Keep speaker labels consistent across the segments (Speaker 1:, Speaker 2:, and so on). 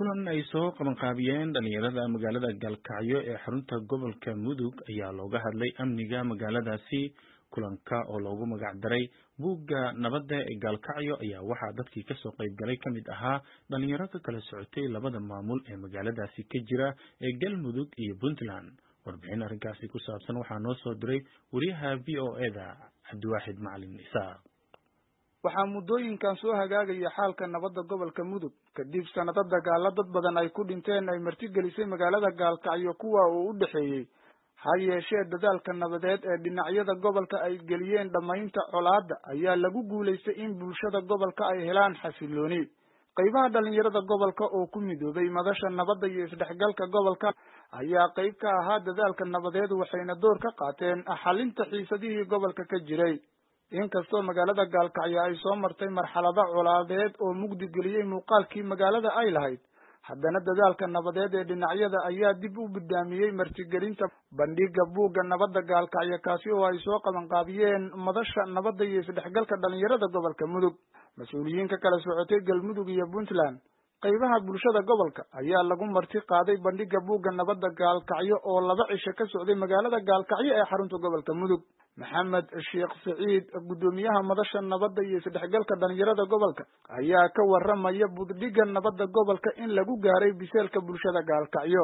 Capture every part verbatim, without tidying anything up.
Speaker 1: kulan ay soo qabanqaabiyeen dhalinyarada magaalada Galkacyo ee xarunta gobolka Mudug ayaa looga hadlay amniga magaaladaasi. Kulanka oo loogu magac daray buugga nabadda ee Galkacyo ayaa waxaa dadkii ka soo qayb galay kamid ahaa dhalinyarada kala socotay labada maamul ee magaaladaasi ka jira ee Galmudug iyo Puntland. Warbixin arrinkaasi ku saabsan waxaa noo soo diray wariyaha V O A da Cabdiwaaxid Macalin Isaaq.
Speaker 2: waxaa muddooyinkan soo hagaagaya xaalka nabadda gobolka Mudug kadib sanado dagaalo dad badan ay ku dhinteen ay martigelisay magaalada Galkacyo kuwa uu u dhaxeeyay ha yeeshee dadaalka nabadeed ee dhinacyada gobolka ay geliyeen dhamaynta colaadda ayaa lagu guuleystay in bulshada gobolka ay helaan xasilooni. qaybaha dhalinyarada gobolka oo ku midoobay madasha nabadda iyo isdhexgalka gobolka ayaa qayb ka ahaa dadaalka nabadeed waxayna door ka qaateen xalinta xiisadihii gobolka ka jiray. inkastoo magaalada Galkacyo ay soo martay marxalado colaadeed oo mugdi geliyay muuqaalkii magaalada ay lahayd, haddana dadaalka nabadeed ee dhinacyada ayaa dib u bidaamiyey martigelinta bandhiga buugga nabadda Galkacyo kaasi oo ay soo qabanqaabiyeen madasha nabadda iyo isdhexgalka dhalinyarada gobolka Mudug. mas-uuliyiinka kala socotay Galmudug iyo Puntland qaybaha bulshada gobolka ayaa lagu marti qaaday bandhiga buugga nabadda Galkacyo oo laba cisho ka socday magaalada Galkacyo ee xarunta gobolka Mudug. Maxamed Sheekh Saciid gudoomiyaha madasha nabadda iyo isdhexgalka dhalinyarada gobolka ayaa ka waramaya buugga nabadda gobolka in lagu gaaray biseelka bulshada Galkacyo.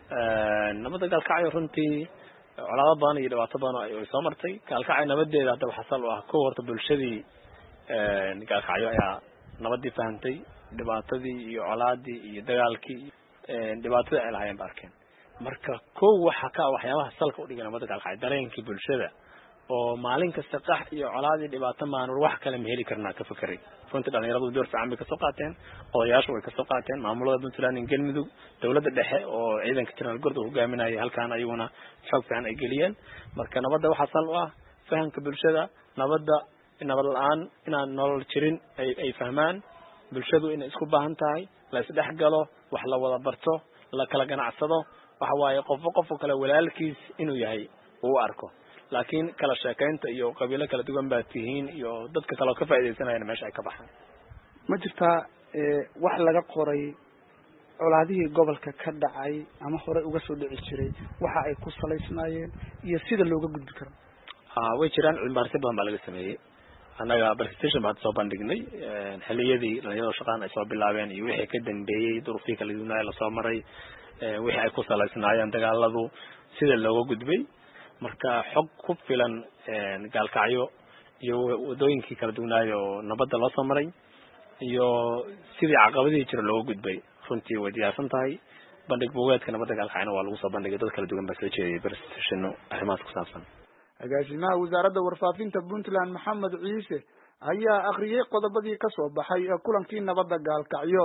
Speaker 3: ee nabadda Galkacyo runtii colaado badan iyo dhibaato badan ay soo martay. Galkacyo nabadeeda hadda waxa sal u ah ko horta bulshadii ee Galkacyo ayaa nabadii fahantay, dhibaatadii iyo colaadii iyo dagaalkii ee dhibaatada ay lahaayeen barkeen. marka ko waxa ka waxyaabaha salka u dhigay nabadda Galkacyo dareenkii bulshada oo maalin kasta qax iyo colaadii dhibaato maan wax kale ma heli karnaa ka fikiray. runtii dhalinyaradu door fiican bay ka soo qaateen, odayaashu way ka soo qaateen, maamulada Puntland iyo Galmudug, dawladda dhexe oo ciidanka General Gordo hogaaminaya halkaan ayuuna xog fiican ay geliyeen. marka nabadda waxa sal u ah fahamka bulshada, nabadda nabad la'aan inaan nolol jirin ay ay fahmaan, bulshadu inay isku baahan tahay, la isdhex galo, wax la wada barto, la kala ganacsado, waxa waaye qof qof kale walaalkiis inuu yahay uu arko. laakiin kala sheekaynta iyo qabiilo kala duwan baa tihiin iyo dadka kale ka faa'iideysanayna meesha ay ka baxaan.
Speaker 2: ma jirtaa ee wax laga qoray colaadihii gobolka ka dhacay ama hore uga soo dhici jiray waxa ay ku saleysnaayeen iyo sida looga gudbi karo?
Speaker 3: ah way jiraan cilmi baaris badan baa laga sameeyay. anaga presentation baan soo bandhignay xilliyadii dhalinyarada shaqaan ay soo bilaabeen iyo wixii ka dambeeyay duruufii kala duwan ee la soo maray, wixii ay ku saleysnaayeen dagaaladu sida looga gudbay. marka xog ku filan Galkacyo iyo wadooyinkii kala duwanaayo oo nabadda loo soo maray iyo sidii caqabadii jira looga gudbay runtii way diyaarsan tahay. bandhig buugaadka nabadda Galkacyo waa lagu soo bandhigay dad kala duwan baa soo jeediyay presentation arrimahaas ku saabsan.
Speaker 2: agaasimaha wasaaradda warfaafinta Puntland Maxamed Ciise ayaa akhriyay qodobadii ka soo baxay ee kulankii nabadda Galkacyo.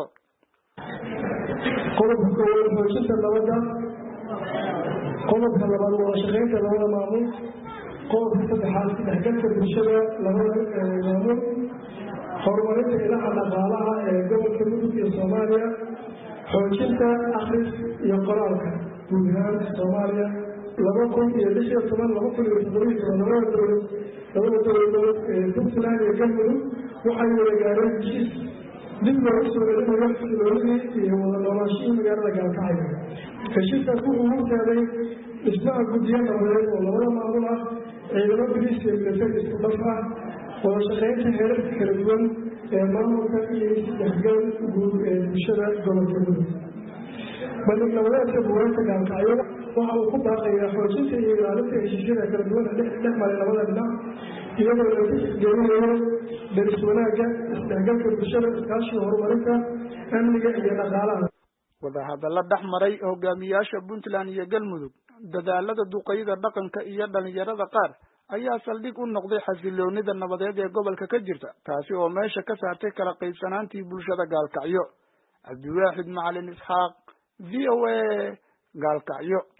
Speaker 4: qodobka xoojinta nabadda, qodobka labaad waa shaqaynta labada maamul, qodobka saddexaad isdhexgalka bulshada labada maamul, horumarinta ilaha dhaqaalaha ee gobolka Mudug iyo Soomaaliya, xoojinta akhris iyo qoraalka guud ahaan Soomaaliya laba kun iyo lix iyo toban laba kun iyo toddoba iyo toban labada dowlad labada dowladood ee Puntland iyo Galmudug waxay wada gaareen heshiis dib loogu soo celinayo xasiloonidii iyo wada noolaanshihii magaalada Galkacyo. heshiiskaas wuxuu horseeday dhismaha guddiyo nabadeed oo labada maamul ah, ciidamo bilis iyo milatari isku dhaf ah, wada shaqaynta heerarka kala duwan ee maamulka iyo isdhexgal guud ee bulshada gobolka Mudug. bandhig nabadeedka buugaagta Galkacyo waxa uu ku baaqayaa xoojinta iyo ilaalinta heshiisyada kala duwan ee dhex maray labada dhinac iyadoo la tixgelinayo deris wanaagga, isdhexgalka bulshada, iskaashiga horumarinta amniga iyo dhaqaalaha.
Speaker 2: wadahadalla dhex maray hogaamiyaasha Puntland iyo Galmudug, dadaalada duqeyda dhaqanka iyo dhalinyarada qaar ayaa saldhig u noqday xasiloonida nabadeed ee gobolka ka jirta, taasi oo meesha ka saartay kala qaybsanaantii bulshada Galkacyo. Cabdiwaaxid Macalin Isaaq, V O A, Galkacyo.